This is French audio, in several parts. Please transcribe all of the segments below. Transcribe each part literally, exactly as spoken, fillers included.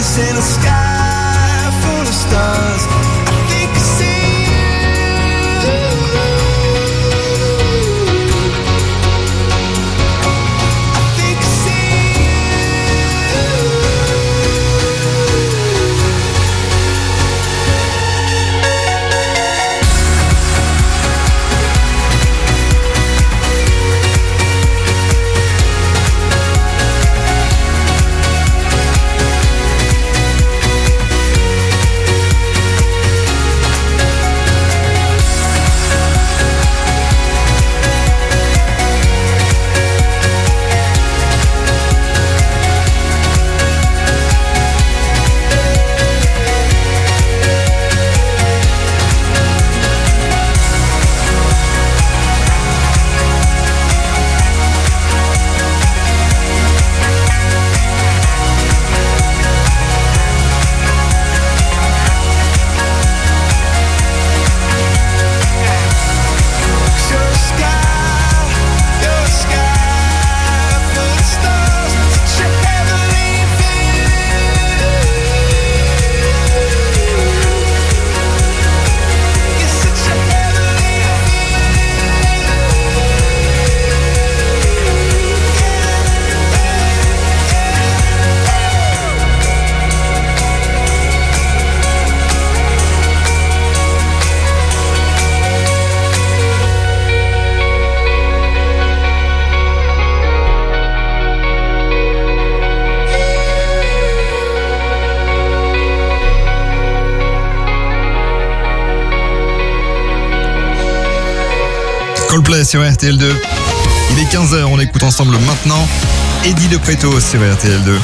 us in a sky full of stars. I think I see Coldplay sur R T L deux. Il est quinze heures, on écoute ensemble maintenant Eddie De Pretto sur R T L deux.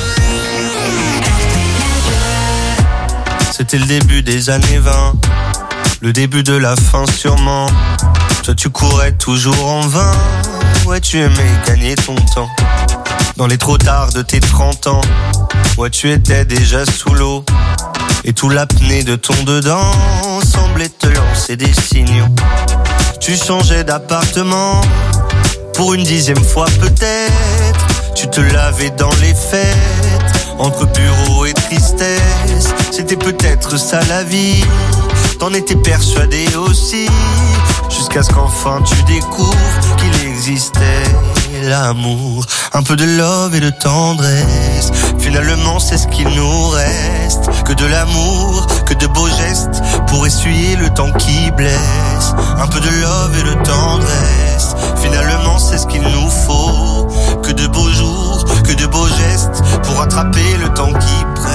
C'était le début des années vingt, le début de la fin sûrement. Toi tu courais toujours en vain, ouais tu aimais gagner ton temps. Dans les trop tard de tes trente ans, ouais tu étais déjà sous l'eau. Et tout l'apnée de ton dedans semblait te lancer des signaux. Tu changeais d'appartement, pour une dixième fois peut-être. Tu te lavais dans les fêtes, entre bureau et tristesse. C'était peut-être ça la vie, t'en étais persuadé aussi. Jusqu'à ce qu'enfin tu découvres qu'il existait l'amour. Un peu de love et de tendresse, finalement c'est ce qu'il nous reste. Que de l'amour, que de beaux gestes, pour essuyer le temps qui blesse. Un peu de love et de tendresse, finalement c'est ce qu'il nous faut. Que de beaux jours, que de beaux gestes, pour rattraper le temps qui presse.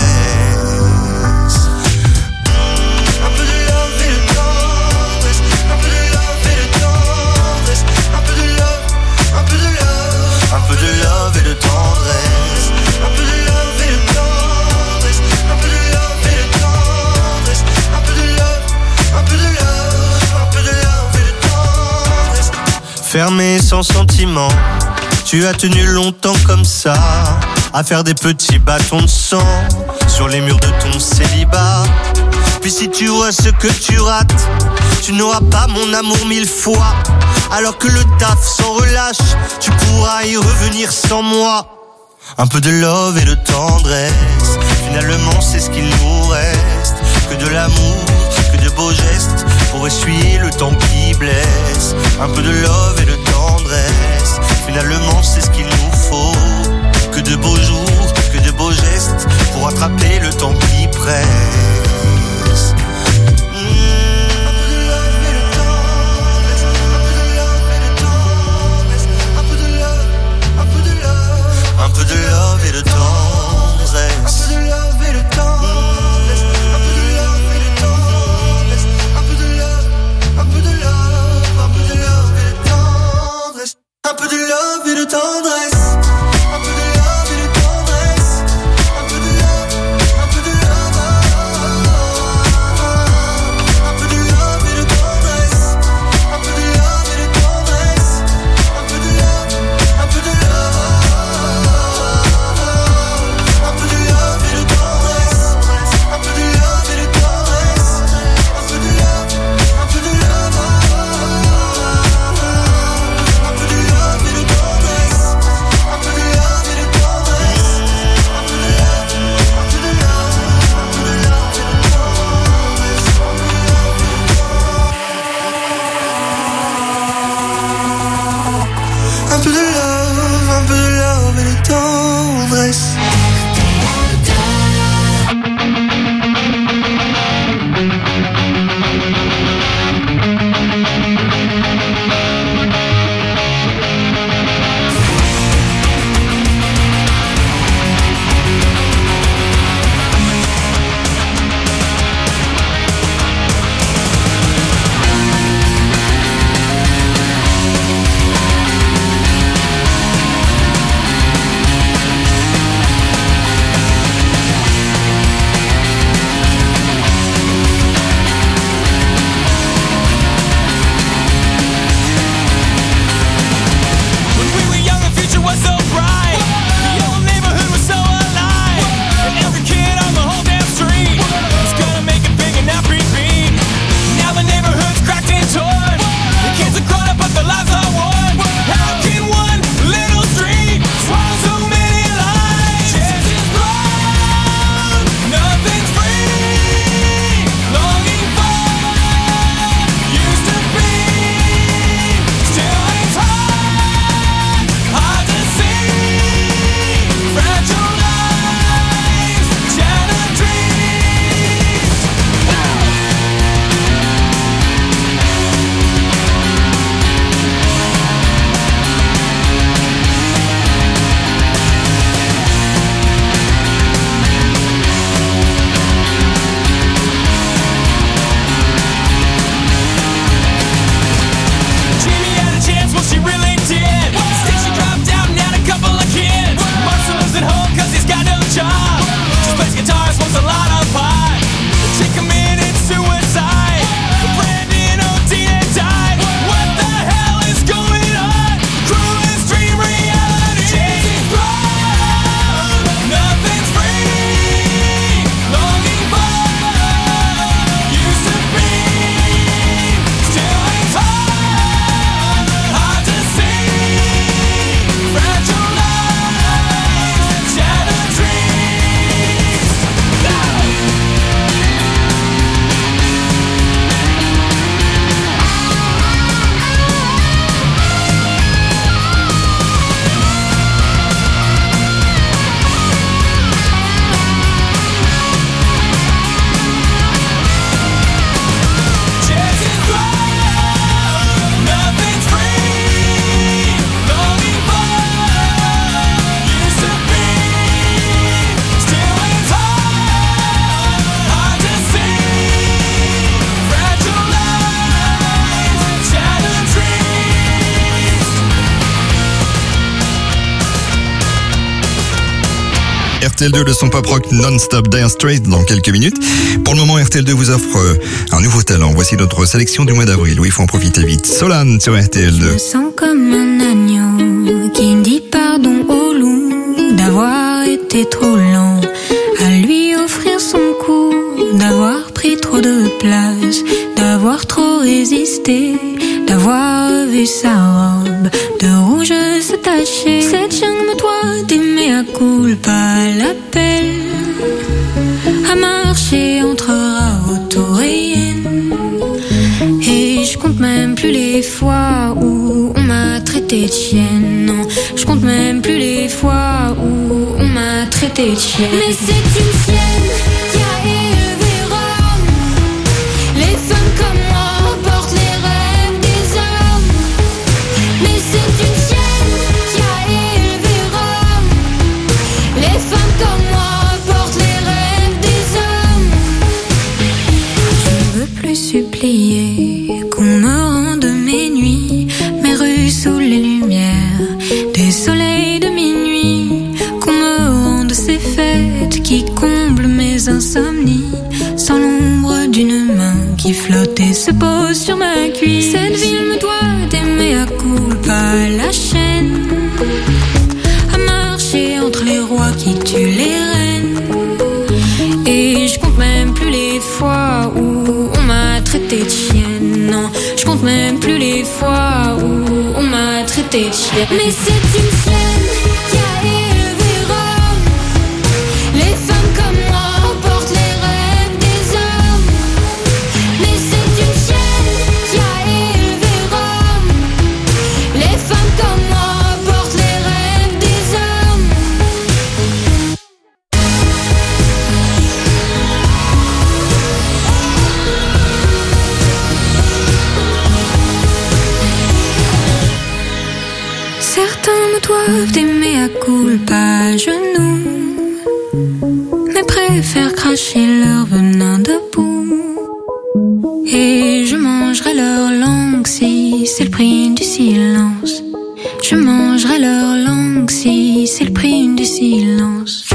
Un peu de love et de tendresse, un peu de love et de tendresse, un peu de love et de tendresse, un peu de love, un peu de love, un peu de love et de tendresse. Fermé sans sentiment, tu as tenu longtemps comme ça, à faire des petits bâtons de sang sur les murs de ton célibat. Puis si tu vois ce que tu rates, tu n'auras pas mon amour mille fois. Alors que le taf s'en relâche, tu pourras y revenir sans moi. Un peu de love et de tendresse, finalement c'est ce qu'il nous reste. Que de l'amour, que de beaux gestes, pour essuyer le temps qui blesse. Un peu de love et de tendresse, finalement c'est ce qu'il nous faut. Que de beaux jours, que de beaux gestes, pour attraper le temps qui presse. Un peu de love et de tendresse, un peu de love et de tendresse, un peu de love et de tendresse, un peu de love, un peu de love, un peu de love et de tendresse, un peu de love et de tendresse, un peu de love et de tendresse, R T L deux, le son pop rock non-stop Dire Straits dans quelques minutes. Pour le moment, R T L deux vous offre euh, un nouveau talent. Voici notre sélection du mois d'avril. Oui, il faut en profiter vite. Solane sur R T L deux. Je me sens comme un agneau qui dit pardon au loup d'avoir été trop lent à lui offrir son cou, d'avoir pris trop de place, d'avoir trop résisté, d'avoir vu sa robe de rouge se tacher. Cette jungle, toi, d'aimer à culpa l'appel à marcher entre rats et hyènes. Et je compte même plus les fois où on m'a traité de chienne. Non, je compte même plus les fois où on m'a traité de chienne. Mais c'est une chienne qui a élevé Rome. Les femmes comme moi portent les rêves des hommes. Mais c'est une chienne qui a élevé Rome. Les femmes comme moi portent les rêves des hommes. Je veux plus supplier qu'on me rende mes nuits, mes rues sous les lumières des soleils de minuit, qu'on me rende ces fêtes qui comblent mes insomnies, sans l'ombre d'une main qui flotte et se pose sur ma cuisse. Cette ville me doit d'aimer à culpa la chaîne, à marcher entre les rois qui tuent les reines. Et je compte même plus les fois où on m'a traité de chienne. Non, je compte même plus les fois où on m'a traité de chienne. Mais c'est une chienne qui a élevé Rome. Les femmes comme moi portent les rêves des hommes. Mais c'est une chienne qui a élevé Rome. Les femmes comme moi portent les rêves des hommes. Certains me doivent d'aimer à culpa à genoux, mais préfèrent cracher leur venin debout. Et je mangerai leur langue si c'est le prix du silence. Je mangerai leur langue si c'est le prix du silence.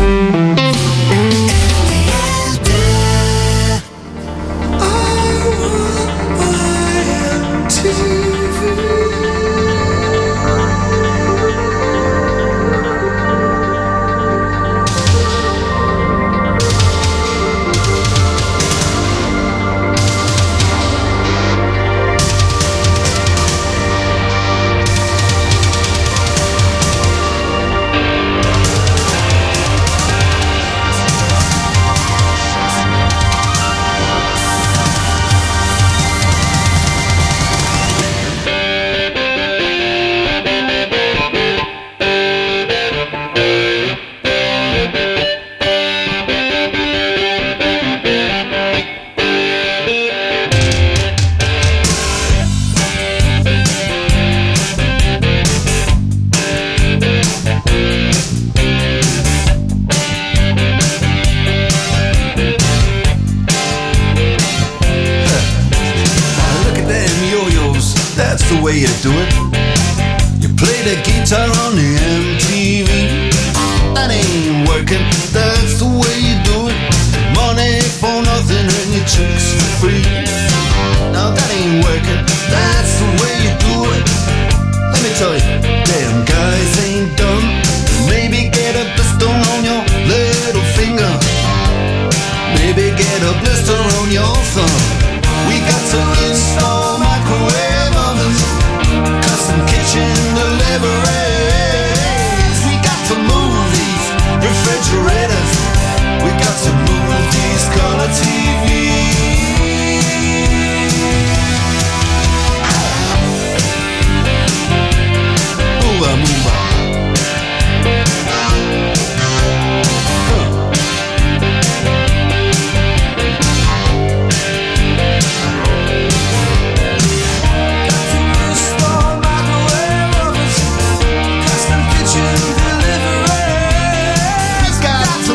Got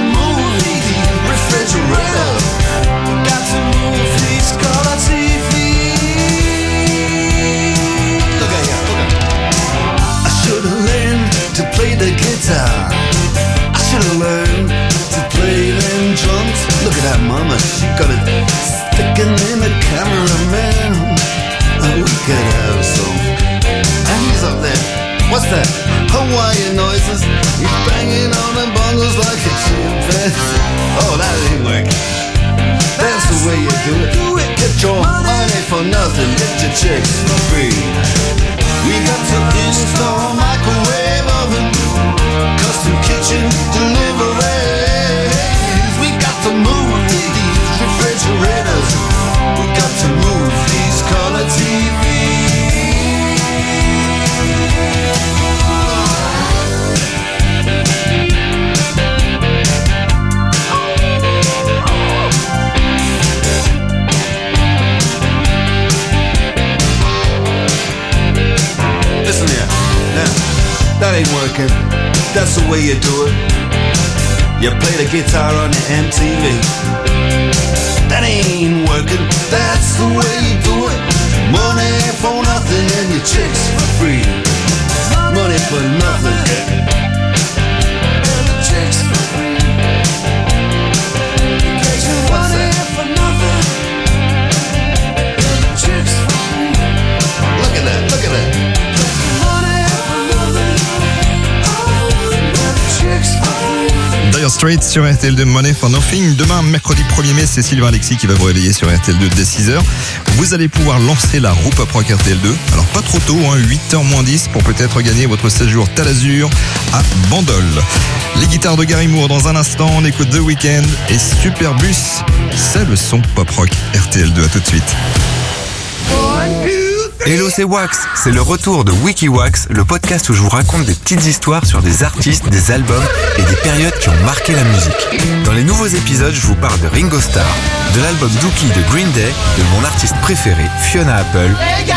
mama, she got it sticking in the cameraman. Oh, we could have some. And he's up there. What's that? Hawaiian noises. He's banging on the bongos like a chimpanzee. Oh, that ain't working. That's the way you do it. Do it. Get your money for nothing. Get your chicks for free. We got to install a microwave oven, custom kitchen deliveries. We got to move these refrigerators. We got to move these color T Vs. Listen here, now, that ain't working. That's the way you do it. You play the guitar on the M T V. That ain't working. That's the way you do it. Money for nothing and your chicks for free. Money for nothing. And the chicks for free. What's that? For nothing. And the chicks for free. Look at that, look at that. Dire Straits sur R T L deux, Money for Nothing. Demain, mercredi premier mai, c'est Sylvain Alexis qui va vous réveiller sur R T L deux dès six heures. Vous allez pouvoir lancer la roue Pop Rock R T L deux. Alors pas trop tôt, hein, huit heures moins dix pour peut-être gagner votre séjour Talazur à Bandol. Les guitares de Gary Moore dans un instant. On écoute The Weeknd et Superbus. C'est le son Pop Rock R T L deux. À tout de suite. Hello, c'est Wax. C'est le retour de WikiWax, le podcast où je vous raconte des petites histoires sur des artistes, des albums et des périodes qui ont marqué la musique. Dans les nouveaux épisodes, je vous parle de Ringo Starr, de l'album Dookie de Green Day, de mon artiste préféré, Fiona Apple,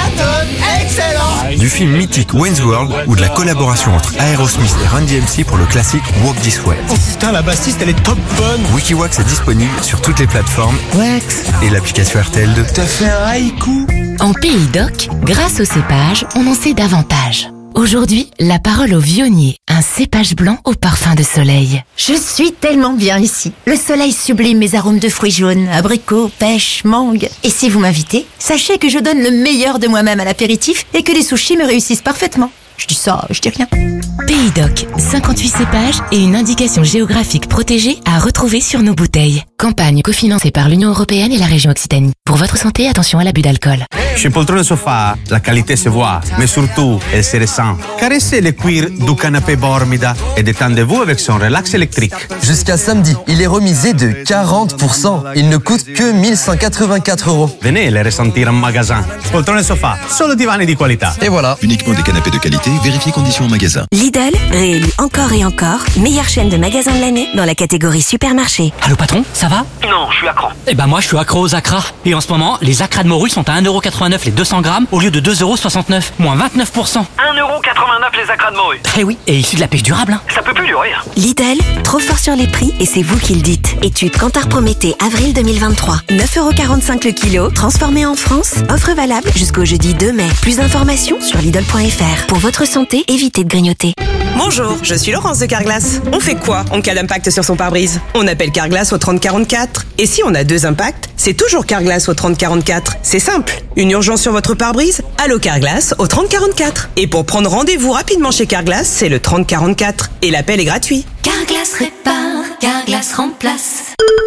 du film mythique Wayne's World ou de la collaboration entre Aerosmith et Run D M C pour le classique Walk This Way. Oh putain, la bassiste, elle est top bonne. WikiWax est disponible sur toutes les plateformes Wax et l'application R T L deux. T'as fait un haïku. En Pays d'Oc, grâce au cépage, on en sait davantage. Aujourd'hui, la parole au vionnier, un cépage blanc au parfum de soleil. Je suis tellement bien ici. Le soleil sublime mes arômes de fruits jaunes, abricots, pêche, mangue. Et si vous m'invitez, sachez que je donne le meilleur de moi-même à l'apéritif et que les sushis me réussissent parfaitement. Je dis ça, je dis rien. Pays d'Oc, cinquante-huit cépages et une indication géographique protégée à retrouver sur nos bouteilles. Campagne cofinancée par l'Union Européenne et la région Occitanie. Pour votre santé, attention à l'abus d'alcool. Chez Poltrone Sofa, la qualité se voit, mais surtout, elle se ressent. Caressez le cuir du canapé Bormida et détendez-vous avec son relax électrique. Jusqu'à samedi, il est remisé de quarante pour cent. Il ne coûte que mille cent quatre-vingt-quatre euros. Venez le ressentir en magasin. Poltrone Sofa, solo divani di qualità. Et voilà. Uniquement des canapés de qualité, vérifiez conditions en magasin. Lidl, réélu encore et encore, meilleure chaîne de magasins de l'année dans la catégorie supermarché. Allô patron, ça va? Non, je suis accro. Eh ben moi je suis accro aux acras. Et en ce moment, les acras de morue sont à un euro quatre-vingt-neuf les deux cents grammes au lieu de deux euros soixante-neuf, moins vingt-neuf pour cent. un euro quatre-vingt-neuf les acras de morue. Eh oui, et issu de la pêche durable. Hein. Ça peut plus durer. Lidl, trop fort sur les prix et c'est vous qui le dites. Étude Kantar Prométhée, avril deux mille vingt-trois. neuf euros quarante-cinq le kilo, transformé en France. Offre valable jusqu'au jeudi deux mai. Plus d'informations sur Lidl point F R. Pour votre santé, évitez de grignoter. Bonjour, je suis Laurence de Carglass. On fait quoi en cas d'impact sur son pare-brise? On appelle Carglass au trente quarante-quatre. Et si on a deux impacts, c'est toujours Carglass au trente quarante-quatre. C'est simple. Une urgence sur votre pare-brise? Allô Carglass au trente quarante-quatre. Et pour prendre rendez-vous rapidement chez Carglass, c'est le trente quarante-quatre. Et l'appel est gratuit. Carglass répare, Carglass remplace.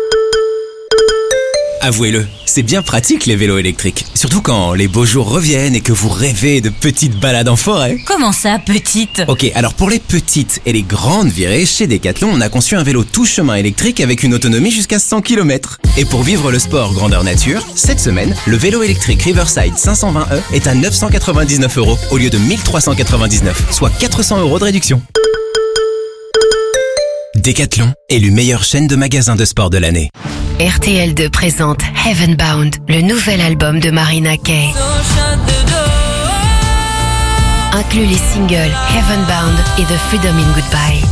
Avouez-le, c'est bien pratique les vélos électriques. Surtout quand les beaux jours reviennent et que vous rêvez de petites balades en forêt. Comment ça, petite? Ok, alors pour les petites et les grandes virées, chez Decathlon, on a conçu un vélo tout chemin électrique avec une autonomie jusqu'à cent kilomètres. Et pour vivre le sport grandeur nature, cette semaine, le vélo électrique Riverside cinq cent vingt E est à neuf cent quatre-vingt-dix-neuf euros au lieu de mille trois cent quatre-vingt-dix-neuf, soit quatre cents euros de réduction. Decathlon, élu meilleure chaîne de magasins de sport de l'année. R T L deux présente Heavenbound, le nouvel album de Marina Kaye. Inclut les singles Heavenbound et The Freedom in Goodbye.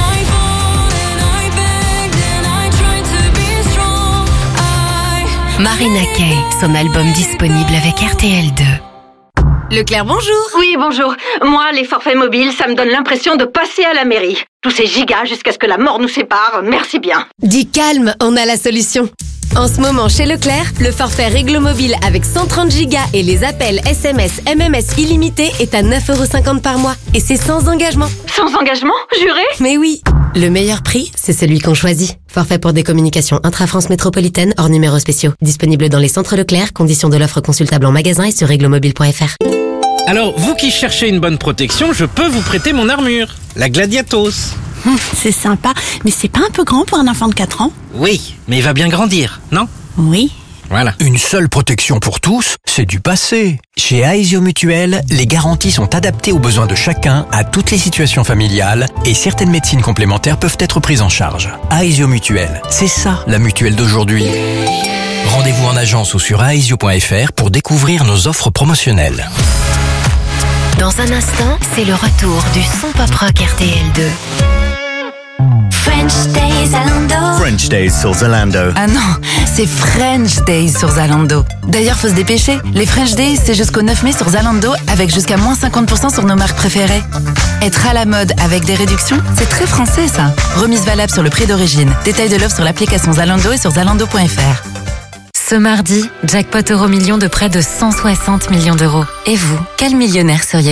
Marina Kaye, son album disponible avec R T L deux. Leclerc, bonjour. Oui, bonjour. Moi, les forfaits mobiles, ça me donne l'impression de passer à la mairie. Tous ces gigas jusqu'à ce que la mort nous sépare, merci bien. Dis calme, on a la solution. En ce moment, chez Leclerc, le forfait Réglo Mobile avec cent trente gigas et les appels S M S, M M S illimités est à neuf euros cinquante par mois. Et c'est sans engagement. Sans engagement, juré? Mais oui. Le meilleur prix, c'est celui qu'on choisit. Forfait pour des communications intra-France métropolitaine hors numéros spéciaux. Disponible dans les centres Leclerc, conditions de l'offre consultable en magasin et sur réglomobile point f r. Alors, vous qui cherchez une bonne protection, je peux vous prêter mon armure, la Gladiatos. Hum, c'est sympa, mais c'est pas un peu grand pour un enfant de quatre ans? Oui, mais il va bien grandir, non? Oui. Voilà. Une seule protection pour tous, c'est du passé. Chez Aesio Mutuel, les garanties sont adaptées aux besoins de chacun, à toutes les situations familiales, et certaines médecines complémentaires peuvent être prises en charge. Aesio Mutuel, c'est ça la mutuelle d'aujourd'hui. Rendez-vous en agence ou sur aesio point f r pour découvrir nos offres promotionnelles. Dans un instant, c'est le retour du son pop rock R T L deux. French Days Zalando. French Days sur Zalando. Ah non, c'est French Days sur Zalando. D'ailleurs, faut se dépêcher. Les French Days, c'est jusqu'au neuf mai sur Zalando avec jusqu'à moins cinquante pour cent sur nos marques préférées. Être à la mode avec des réductions, c'est très français ça. Remise valable sur le prix d'origine. Détail de l'offre sur l'application Zalando et sur zalando point f r. Ce mardi, jackpot euro million de près de cent soixante millions d'euros. Et vous, quel millionnaire seriez-vous ?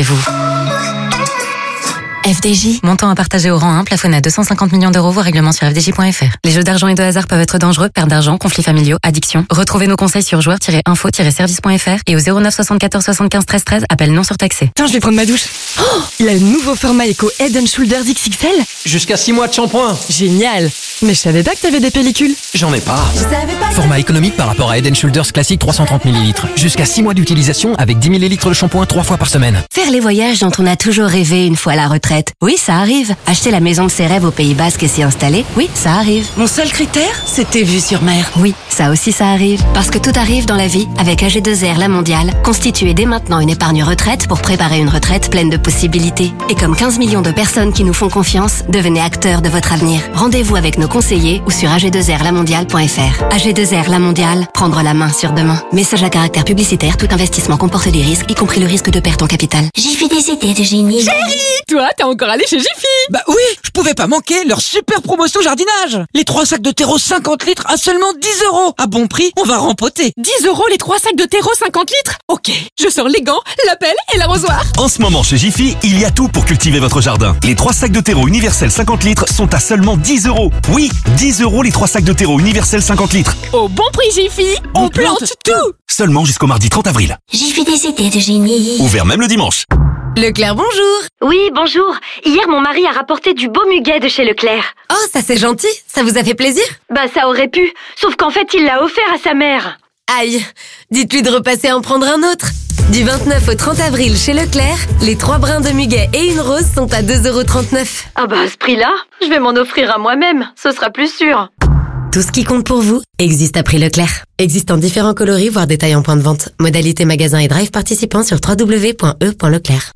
F D J, montant à partager au rang un, plafonné à deux cent cinquante millions d'euros, vos règlements sur f d j point f r. Les jeux d'argent et de hasard peuvent être dangereux, perte d'argent, conflits familiaux, addiction. Retrouvez nos conseils sur joueurs tiret info tiret service point f r et au zéro neuf soixante-quatorze soixante-quinze treize treize, appel non surtaxé. Tiens, je vais prendre ma douche. Oh, il a le nouveau format Eco Head and Shoulders X X L. Jusqu'à six mois de shampoing. Génial. Mais je savais pas que t'avais des pellicules. J'en ai pas. Je savais pas. Format économique par rapport à Head and Shoulders classique trois cent trente millilitres. Jusqu'à six mois d'utilisation avec dix millilitres de shampoing trois fois par semaine. Faire les voyages dont on a toujours rêvé une fois à la retraite. Oui, ça arrive. Acheter la maison de ses rêves au Pays Basque et s'y installer. Oui, ça arrive. Mon seul critère, c'était vue sur mer. Oui, ça aussi ça arrive. Parce que tout arrive dans la vie avec A G deux R La Mondiale. Constituez dès maintenant une épargne retraite pour préparer une retraite pleine de possibilités. Et comme quinze millions de personnes qui nous font confiance, devenez acteurs de votre avenir. Rendez-vous avec nos conseillers ou sur a g deux r la mondiale point f r. A G deux R La Mondiale, prendre la main sur demain. Message à caractère publicitaire, tout investissement comporte des risques, y compris le risque de perte en capital. Jiffy des idées de génie. Chérie, toi, t'es encore allé chez Jiffy? Bah oui, je pouvais pas manquer leur super promotion jardinage. Les trois sacs de terreau cinquante litres à seulement dix euros. À bon prix, on va rempoter. dix euros les trois sacs de terreau cinquante litres? Ok, je sors les gants, la pelle et l'arrosoir. En ce moment chez Jiffy, il y a tout pour cultiver votre jardin. Les trois sacs de terreau universel cinquante litres sont à seulement dix euros. Oui, dix euros les trois sacs de terreau universel cinquante litres. Au bon prix Jiffy, on, on plante, plante tout. Seulement jusqu'au mardi trente avril. Jiffy des idées de génie. Ouvert même le dimanche. Leclerc, bonjour. Oui, bonjour. Hier, mon mari a rapporté du beau muguet de chez Leclerc. Oh, ça c'est gentil. Ça vous a fait plaisir? Bah, ça aurait pu. Sauf qu'en fait, il l'a offert à sa mère. Aïe. Dites-lui de repasser en prendre un autre. Du vingt-neuf au trente avril chez Leclerc, les trois brins de muguet et une rose sont à deux euros trente-neuf. Ah bah, à ce prix-là, je vais m'en offrir à moi-même. Ce sera plus sûr. Tout ce qui compte pour vous existe à prix Leclerc. Existe en différents coloris, voire détails en point de vente. Modalité magasin et drive participants sur w w w point e point leclerc.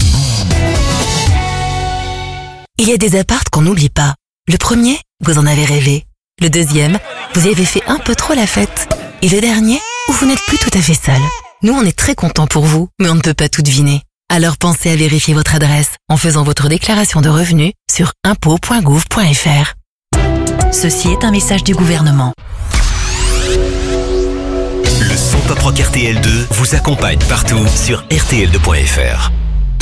Il y a des apparts qu'on n'oublie pas. Le premier, vous en avez rêvé. Le deuxième, vous y avez fait un peu trop la fête. Et le dernier, où vous n'êtes plus tout à fait seul. Nous, on est très contents pour vous, mais on ne peut pas tout deviner. Alors pensez à vérifier votre adresse en faisant votre déclaration de revenus sur impôts point gouv point f r. Ceci est un message du gouvernement. Le son pop rock R T L deux vous accompagne partout sur r t l deux point f r.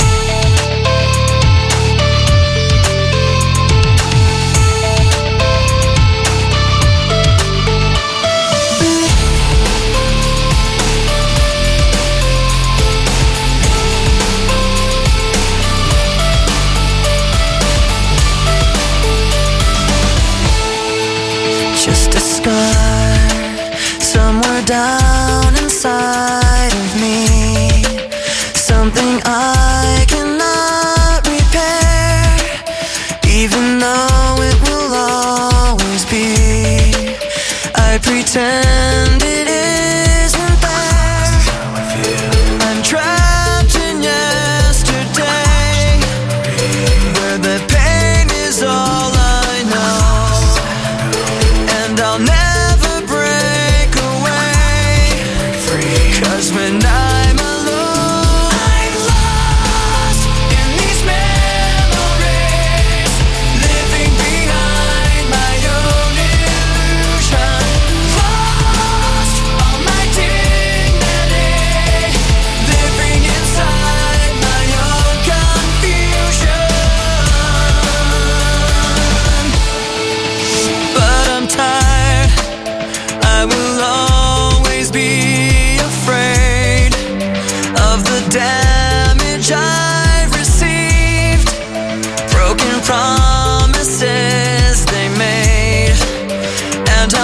Just a scar somewhere down inside of me, something I cannot repair, even though it will always be. I pretend it isn't there. I'm trapped in yesterday, where the pain is all I know. I'll never break away, 'cause when I'm alone, I'm lost in these memories, living behind my own illusion, lost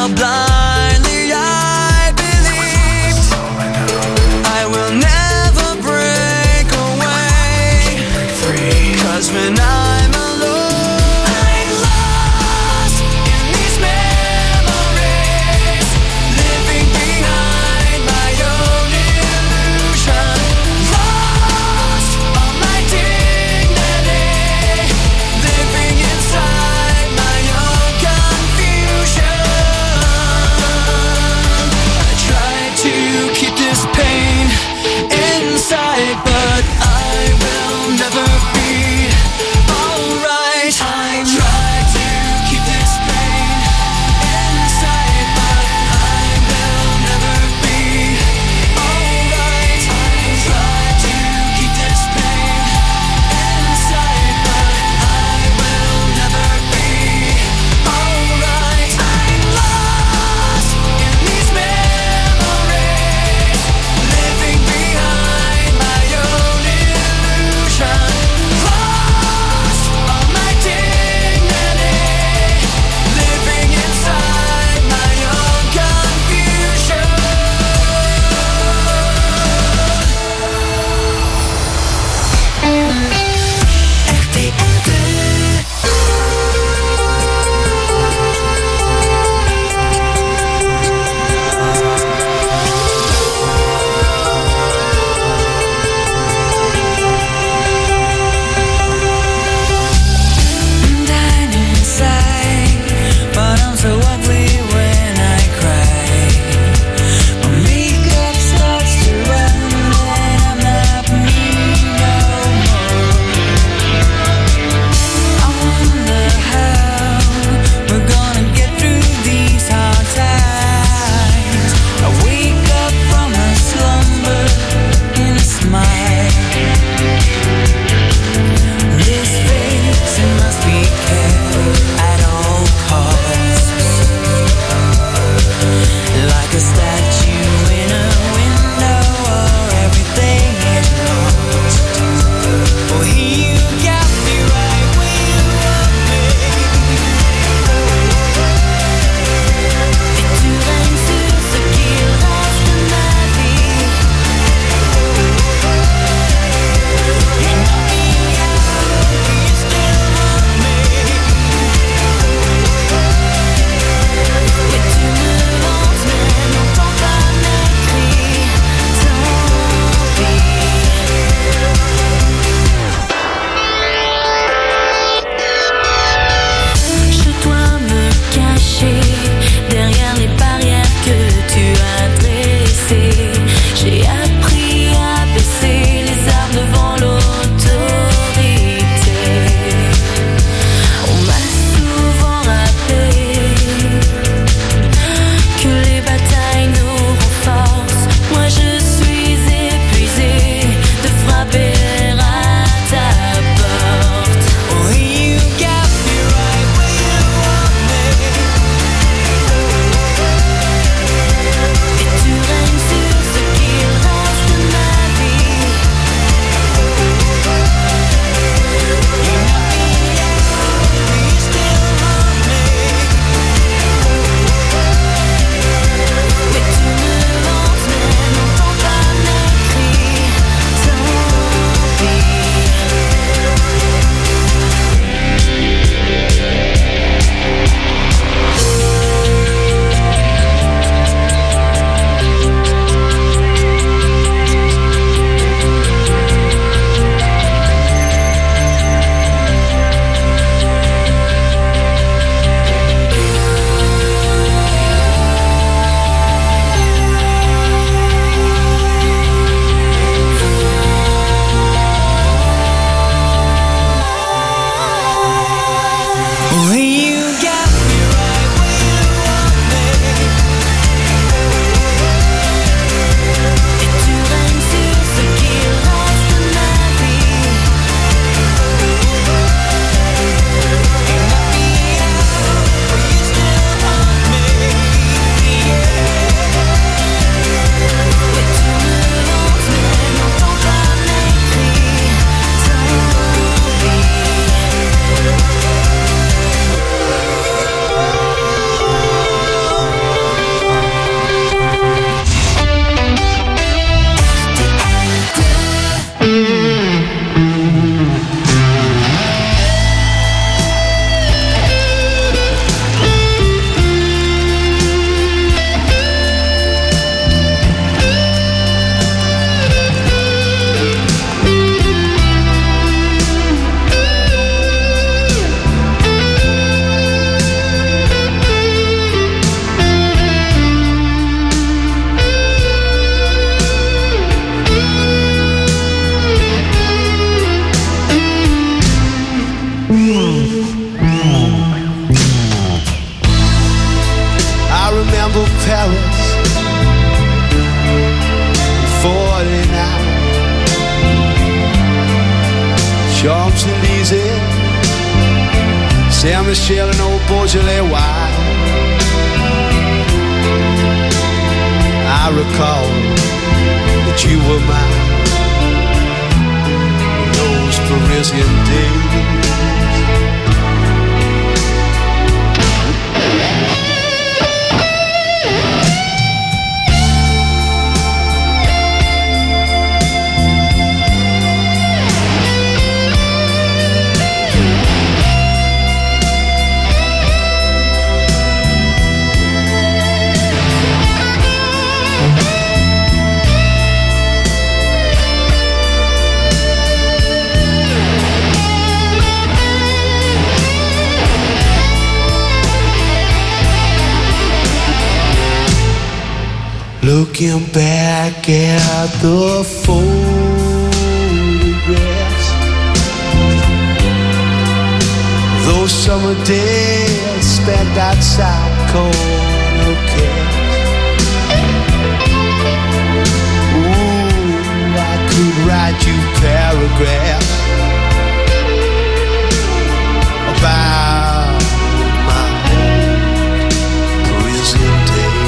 how blindly I believed. I will never break away. Cause when I'm alone, I'm lost in these memories, living behind my own illusion. Lost all my dignity, living inside my own confusion. remember Paris, forty-nine, Champs-Élysées, Saint-Michel and old Beaujolais wine. I recall that you were mine in those Parisian days. Looking back at the photographs, those summer days spent outside corner cafes. Ooh, I could write you paragraphs about my old Parisian days.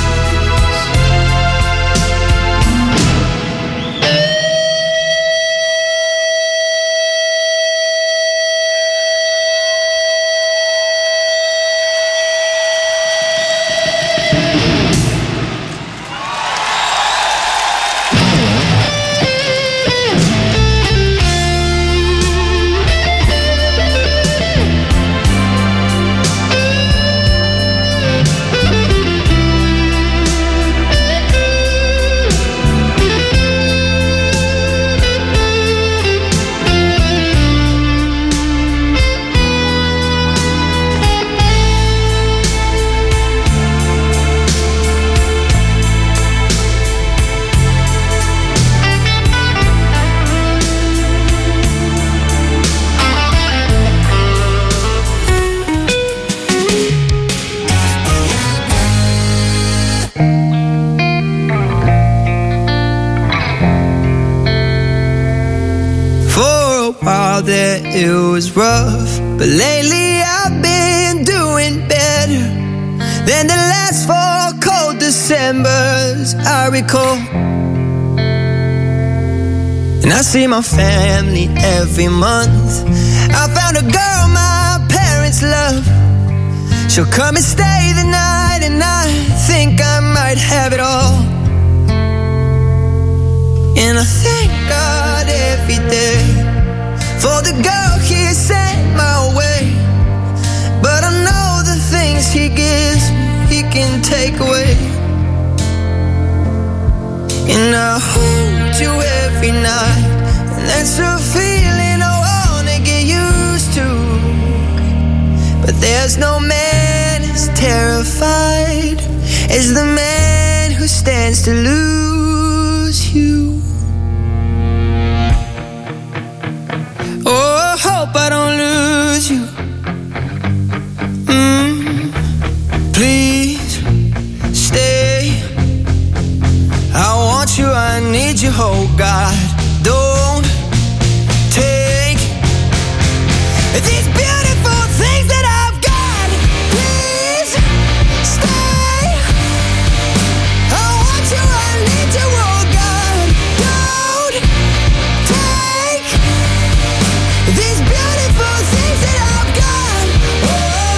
That it was rough, but lately I've been doing better than the last four cold Decembers I recall. And I see my family every month. I found a girl my parents love. She'll come and stay the night, and I think I might have it all. And I thank God every day for the girl he sent my way. But I know the things he gives me, he can take away. And I hold you every night, and that's a feeling I wanna get used to. But there's no man as terrified as the man who stands to lose you. Oh, I hope I don't lose you. Mm, please stay. I want you, I need you, oh God. Don't take these beautiful things that I've got. Please stay. I want you, I need you, oh God. Don't take these beautiful things that I've got. Oh,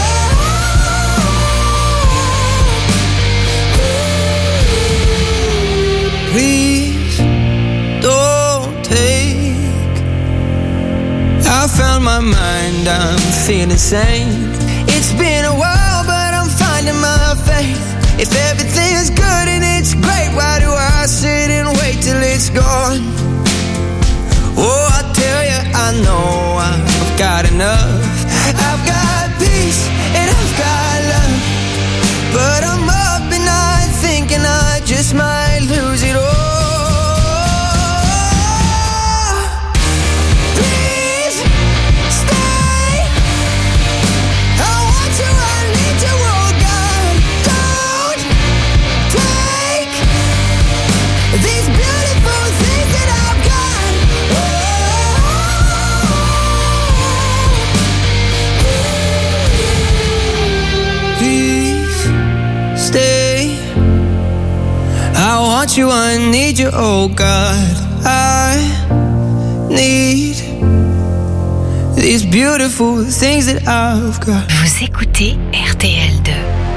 please don't take. I found my mind, I'm feeling sane. It's been a while, but I'm finding my faith. If everything is good and it's great, why do I sit and wait till it's gone? Oh, I tell you, I know I've got enough. I've got peace and I've got love. But I'm up at night thinking I just might lose it all. Please stay. I want you, I need you, oh God. Don't want you, I need you, oh God. I need these beautiful things that I've got. Vous écoutez R T L deux.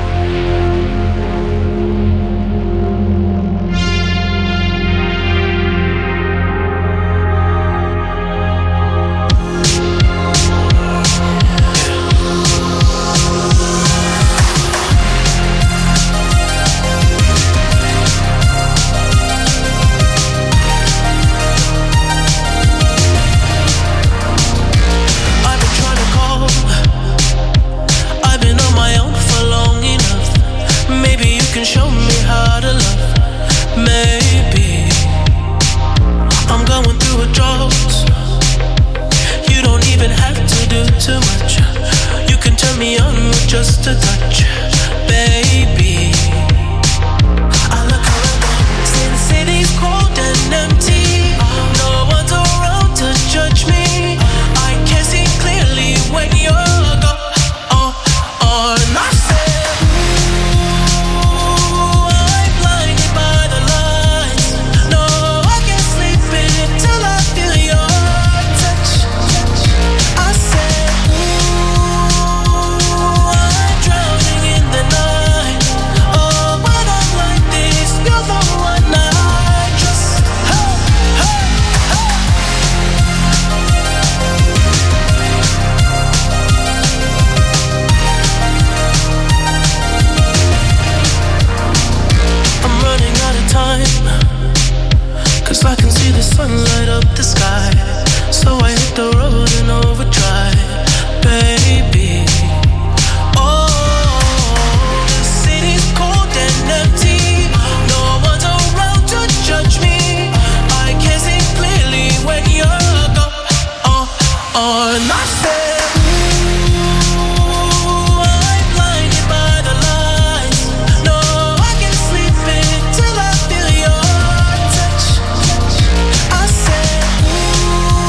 Just a touch, baby. I look around, see the city's cold and empty. No one's around to judge me. I can see clearly when you're gone. Oh, oh, and I said, ooh, I'm blinded by the lights. No, I can't sleep until I feel your touch. I said, I can see the sun light up the sky, so I hit the road in overdrive, baby. Oh, the city's cold and empty. No one's around to judge me. I can see clearly when you're gone. Oh, oh, and I said, ooh,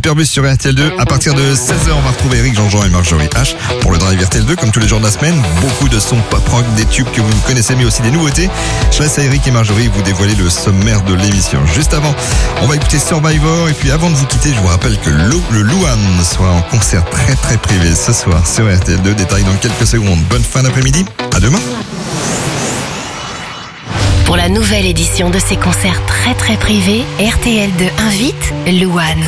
Superbus sur R T L deux. À partir de seize heures, on va retrouver Eric, Jean-Jean et Marjorie H pour le Drive R T L deux, comme tous les jours de la semaine. Beaucoup de sons pop rock, des tubes que vous connaissez, mais aussi des nouveautés. Je laisse à Eric et Marjorie vous dévoiler le sommaire de l'émission. Juste avant, on va écouter Survivor. Et puis avant de vous quitter, je vous rappelle que le, le Louane soit en concert très très privé ce soir sur R T L deux. Détail dans quelques secondes. Bonne fin d'après-midi. À demain. Pour la nouvelle édition de ces concerts très très privés, R T L deux invite Louane.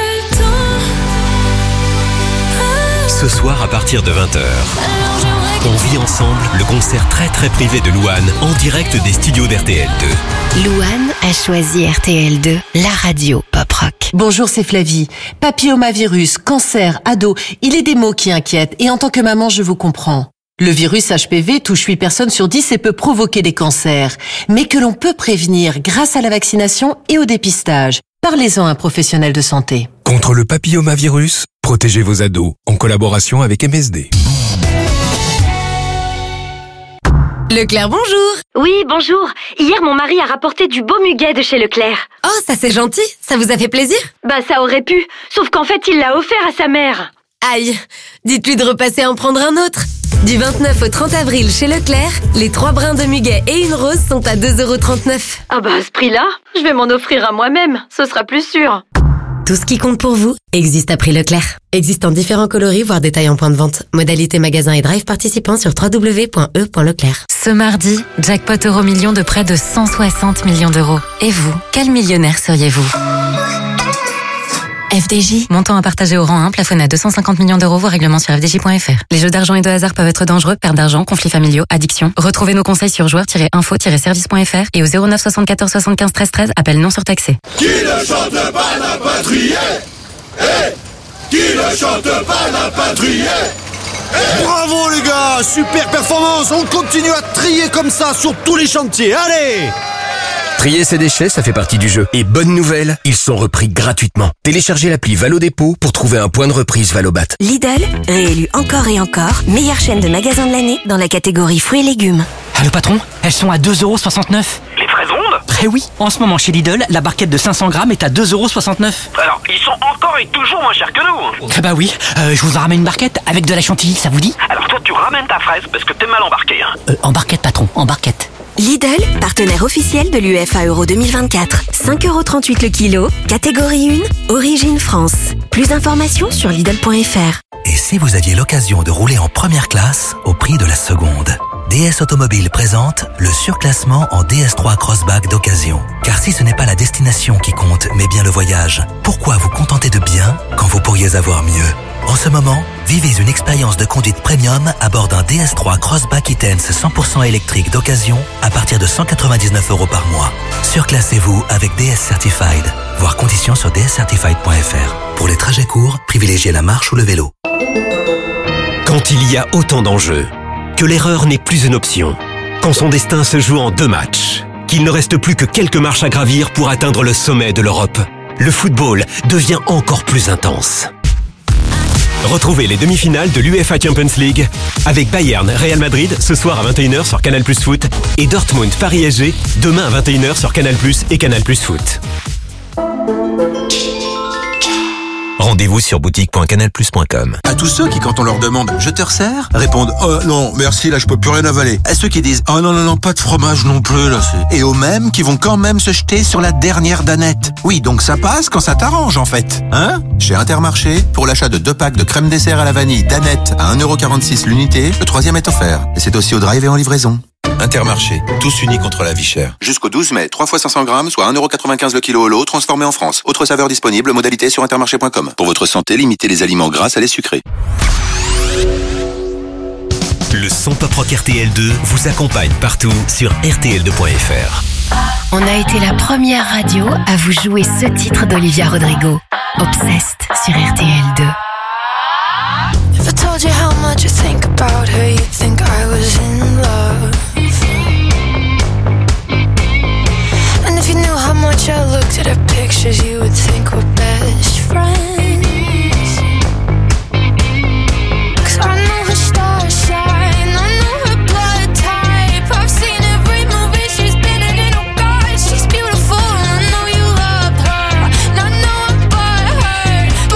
Ce soir à partir de vingt heures, on vit ensemble le concert très très privé de Louane en direct des studios d'R T L deux. Louane a choisi R T L deux, la radio pop rock. Bonjour, c'est Flavie. Papillomavirus, cancer, ado, il est des mots qui inquiètent et en tant que maman, je vous comprends. Le virus H P V touche huit personnes sur dix et peut provoquer des cancers, mais que l'on peut prévenir grâce à la vaccination et au dépistage. Parlez-en à un professionnel de santé. Contre le papillomavirus, protégez vos ados en collaboration avec M S D. Leclerc, bonjour. Oui, bonjour. Hier, mon mari a rapporté du beau muguet de chez Leclerc. Oh, ça c'est gentil. Ça vous a fait plaisir? Bah, ça aurait pu. Sauf qu'en fait, il l'a offert à sa mère. Aïe. Dites-lui de repasser en prendre un autre. Du vingt-neuf au trente avril chez Leclerc, les trois brins de muguet et une rose sont à deux euros trente-neuf. Ah bah, à ce prix-là, je vais m'en offrir à moi-même. Ce sera plus sûr. Tout ce qui compte pour vous existe à prix Leclerc. Existe en différents coloris, voire détails en point de vente. Modalité magasin et drive participants sur w w w point e point leclerc. Ce mardi, jackpot euro million de près de cent soixante millions d'euros. Et vous, quel millionnaire seriez-vous? F D J, montant à partager au rang un, plafonné à deux cent cinquante millions d'euros, vos règlements sur f d j point f r. Les jeux d'argent et de hasard peuvent être dangereux, perte d'argent, conflits familiaux, addiction. Retrouvez nos conseils sur joueurs tiret info tiret service point f r et au zéro neuf soixante-quatorze soixante-quinze treize treize, appel non surtaxé. Qui ne chante pas n'a pas trié. Hey, qui ne chante pas n'a pas trié. Hey. Bravo les gars, super performance. On continue à trier comme ça sur tous les chantiers. Allez! Trier ses déchets, ça fait partie du jeu. Et bonne nouvelle, ils sont repris gratuitement. Téléchargez l'appli Valo Dépôt pour trouver un point de reprise Valobat. Lidl, réélu encore et encore, meilleure chaîne de magasins de l'année dans la catégorie fruits et légumes. Ah le patron, elles sont à deux euros soixante-neuf. Les fraises rondes? Eh oui, en ce moment chez Lidl, la barquette de cinq cents grammes est à deux euros soixante-neuf. Alors, ils sont encore et toujours moins chers que nous. Ah bah oui, euh, je vous en ramène une barquette avec de la chantilly, ça vous dit? Alors toi, tu ramènes ta fraise parce que t'es mal embarqué. Hein. Euh, en barquette patron, en barquette. Lidl, partenaire officiel de l'U E F A Euro deux mille vingt-quatre. cinq euros trente-huit le kilo, catégorie un, origine France. Plus d'informations sur Lidl point f r. Et si vous aviez l'occasion de rouler en première classe au prix de la seconde? D S Automobile présente le surclassement en D S trois Crossback d'occasion. Car si ce n'est pas la destination qui compte, mais bien le voyage, pourquoi vous contenter de bien quand vous pourriez avoir mieux? En ce moment, vivez une expérience de conduite premium à bord d'un D S trois Crossback E-Tense cent pour cent électrique d'occasion à partir de cent quatre-vingt-dix-neuf euros par mois. Surclassez-vous avec D S Certified. Voir conditions sur d s certified point f r. Pour les trajets courts, privilégiez la marche ou le vélo. Quand il y a autant d'enjeux, que l'erreur n'est plus une option, quand son destin se joue en deux matchs, qu'il ne reste plus que quelques marches à gravir pour atteindre le sommet de l'Europe, le football devient encore plus intense. Retrouvez les demi-finales de l'UEFA Champions League avec Bayern Real Madrid ce soir à vingt et une heures sur Canal Plus Foot et Dortmund Paris S G demain à vingt et une heures sur Canal Plus et Canal Plus Foot. Rendez-vous sur boutique point canal plus point com. À tous ceux qui, quand on leur demande « Je te resserre ?» répondent « Oh non, merci, là je peux plus rien avaler ». À ceux qui disent « Oh non, non, non, pas de fromage non plus, là c'est... » Et aux mêmes qui vont quand même se jeter sur la dernière danette. Oui, donc ça passe quand ça t'arrange en fait. Hein ? Chez Intermarché, pour l'achat de deux packs de crème dessert à la vanille danette à un euro quarante-six l'unité, le troisième est offert. Et c'est aussi au drive et en livraison. Intermarché, tous unis contre la vie chère. Jusqu'au douze mai, trois fois cinq cents grammes, soit un euro quatre-vingt-quinze le kilo au lot, transformé en France. Autre saveur disponible, modalité sur intermarché point com. Pour votre santé, limitez les aliments gras à les sucrés. Le son pop rock R T L deux vous accompagne partout sur R T L deux point F R. On a été la première radio à vous jouer ce titre d'Olivia Rodrigo, Obsessed sur R T L deux. If I told you how much I think about her, you'd think I was in love. And if you knew how much I looked at her pictures, you would think we're best friends. 'Cause I know her star sign, I know her blood type. I've seen every movie she's been in, and oh God, she's beautiful. And I know you loved her, and I know I'm butthurt.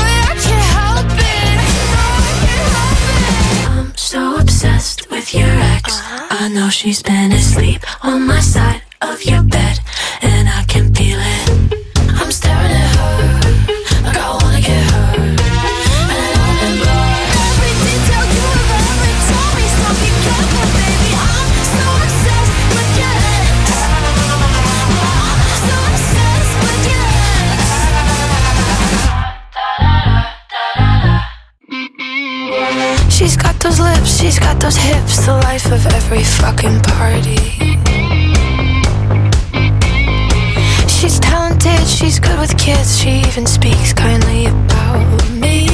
know she's been asleep on my side of your bed, and I can feel it. I'm staring at her like I wanna get her, and I remember every detail you ever, ever told me. So be careful, baby. I'm so obsessed with your ex. I'm so obsessed with your ex. She's got those lips, she's got those hips, the life of every fucking party. She's talented, she's good with kids, she even speaks kindly about me.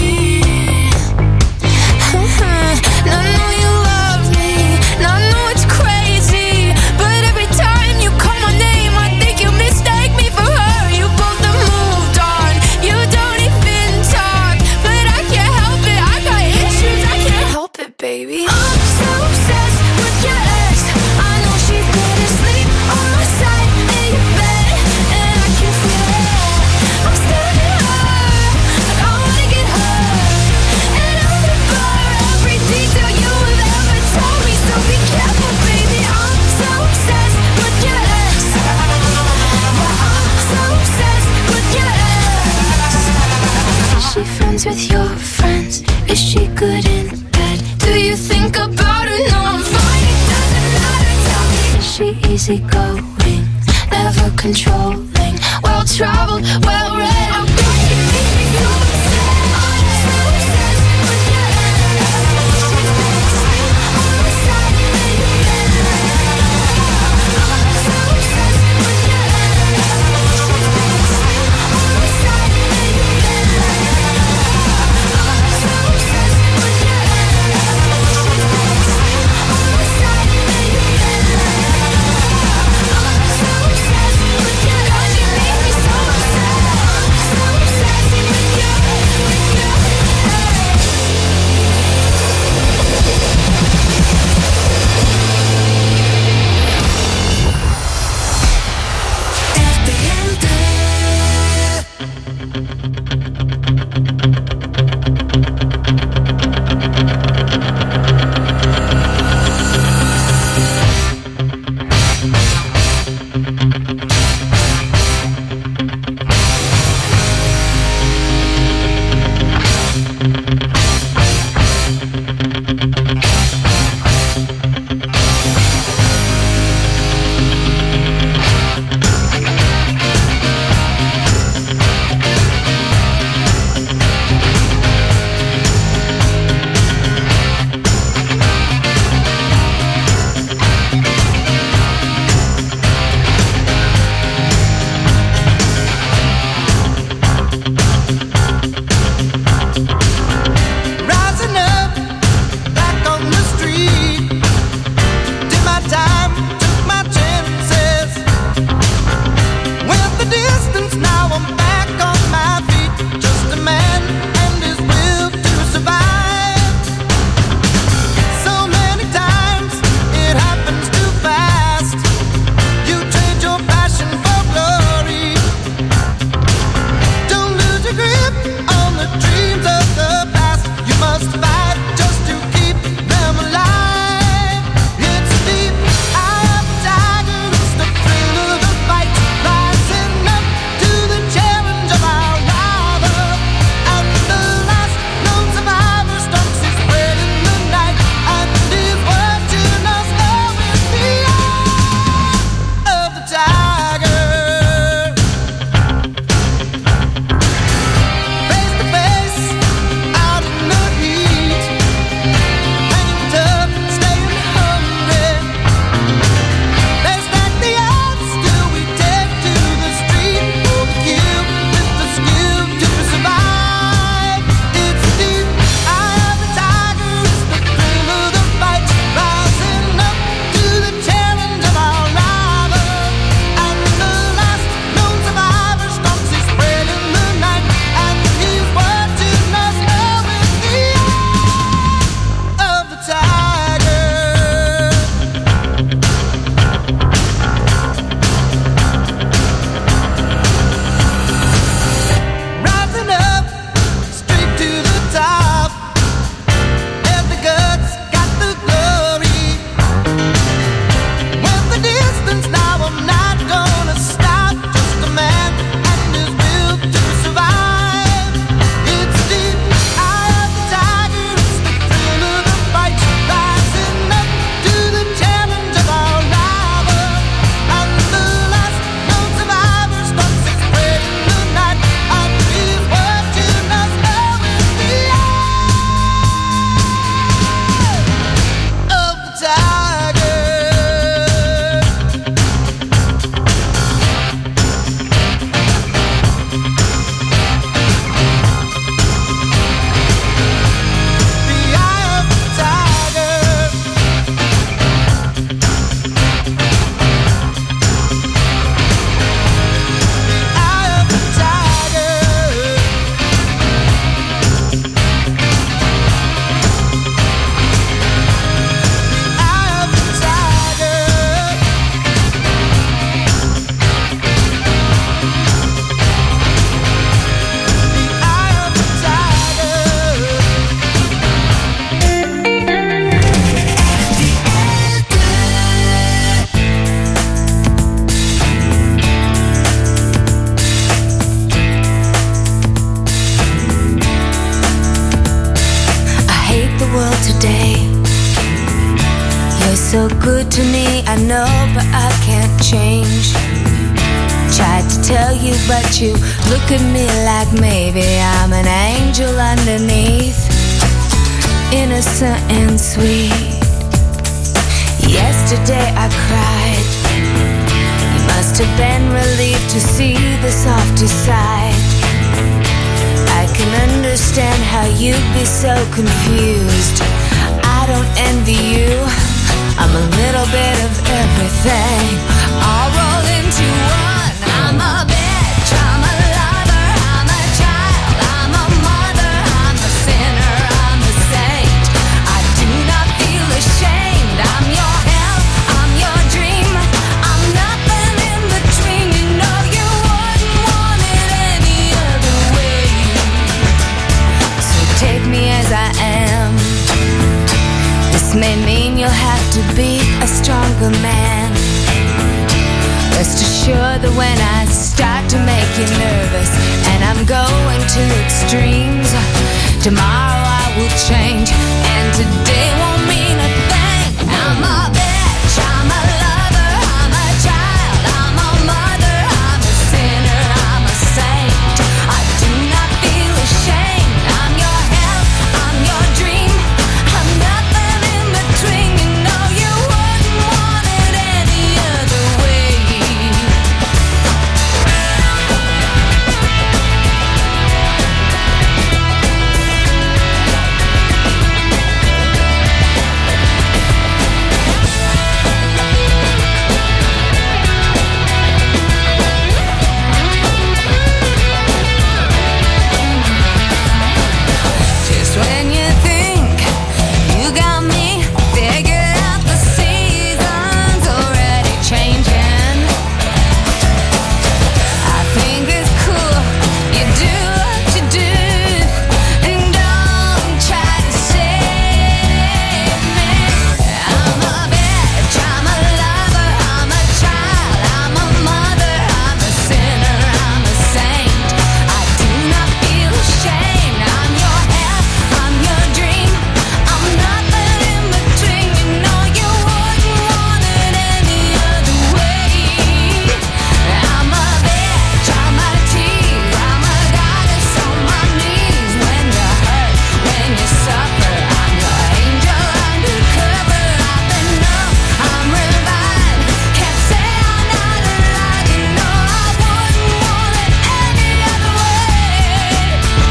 Now I know you love me, now I know it's crazy, but every time you call my name, I think you mistake me for her. You both have moved on, you don't even talk, but I can't help it, I got issues, I can't help it, baby. I'm so obsessed with your ex, I know she's been asleep on my side in your bed, and I can feel it. I'm staring at her like I wanna get her, and I remember every detail you have ever told me. So be careful, baby. I'm so obsessed with your ex. Yeah, I'm so obsessed with your ex. Is she friends with your friends? Is she good in bed? Do you think about her? No, I'm fine. It doesn't matter. Tell me, is she easygoing, never controlling, well traveled, well read? I'm going to make me so upset. I'm so obsessed with your ex. I'm obsessed with your ex. I'm so obsessed with your ex. I'm obsessed with your ex. I'm so obsessed with your ex. I'm so obsessed with your ex. so good to me, I know, but I can't change. Tried to tell you, but you look at me like maybe I'm an angel underneath, innocent and sweet. Yesterday I cried. You must have been relieved to see the softer side. I can understand how you'd be so confused. I don't envy you. I'm a little bit of everything, all rolled into one. I'm a bitch, I'm a lover, I'm a child, I'm a mother, I'm a sinner, I'm a saint. I do not feel ashamed. I'm your hell, I'm your dream. I'm nothing in between. You know you wouldn't want it any other way. So take me as I am. This may mean you'll have to be a stronger man. Rest assured that when I start to make you nervous and I'm going to extremes, tomorrow I will change and today won't mean a thing. I'm a bitch, I'm a lover, I'm a child, I'm a mother, I'm a sinner, I'm a saint. I do not feel ashamed. I'm your hell, I'm your dream. I'm nothing in between. You know you wouldn't want it any other way. Just when you think you got me figured out, the season's already changing. I think it's cool you do what you do, and don't try to save me. I'm a bitch, I'm a lover, I'm a child, I'm a mother, I'm a sinner, I'm a saint. I do not feel ashamed. I'm your hell, I'm your dream. I'm nothing in between. You know you wouldn't want it any other way. I'm a bitch, I'm a tease, I'm a goddess on my knees. When you hurt, when you suffer, I'm your angel undercover. I've been numb, I'm revived. Can't say I'm not alive. You know I wouldn't want it any other way.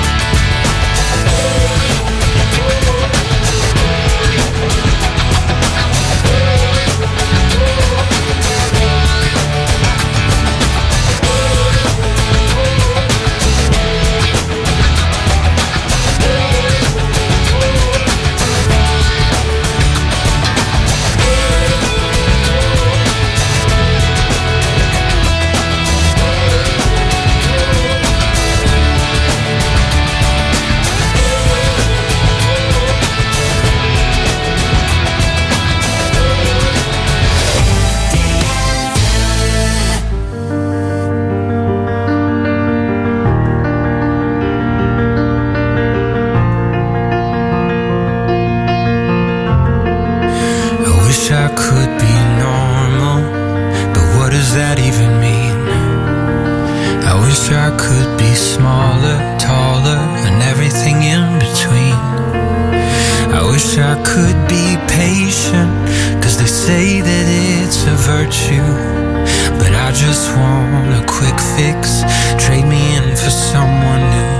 I wish I could be normal, but what does that even mean? I wish I could be smaller, taller, and everything in between. I wish I could be patient, cause they say that it's a virtue. But I just want a quick fix, trade me in for someone new.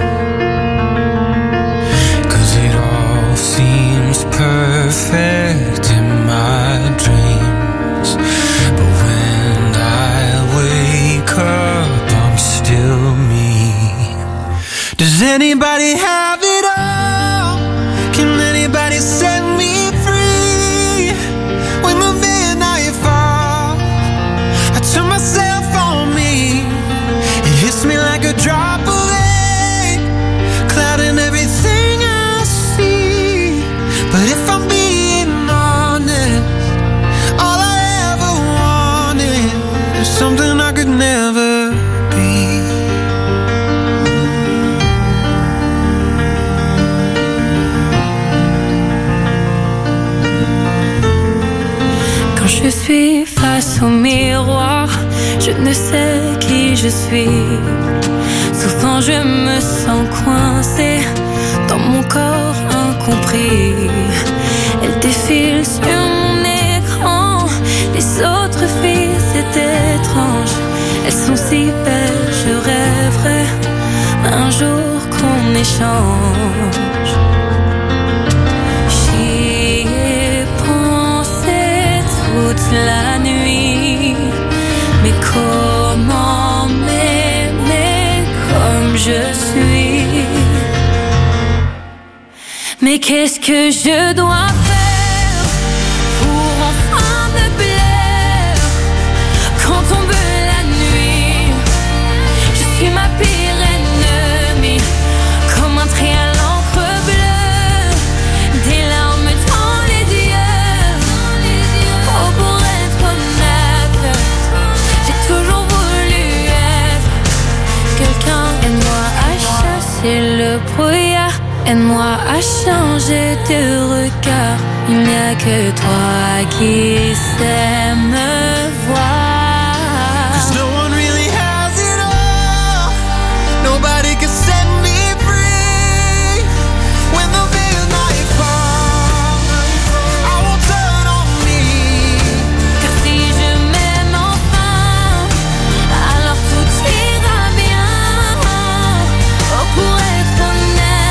Cause it all seems perfect in my dreams, but when I wake up, I'm still me. Does anybody have it all? Can anybody set me free? When the midnight falls, I turn myself on me. It hits me like a drop of rain, clouding everything I see. But if I'm being honest, all I ever wanted is something I could never be. au miroir, je ne sais qui je suis. Souvent je me sens coincée dans mon corps incompris. Elle défile sur mon écran, les autres filles c'est étrange. Elles sont si belles, je rêverais un jour qu'on échange. J'y ai pensé toute la nuit, mais comment m'aimer comme je suis? Mais qu'est-ce que je dois faire pour enfin me plaire? Quand tombe la nuit, je suis ma pire ennemie, comme un trait à l'encre bleue, des larmes dans les yeux. Oh, pour être honnête, j'ai toujours voulu être quelqu'un. Aide-moi à chasser le brouillard, aide-moi à changer de regard. Il n'y a que toi qui sais me voir.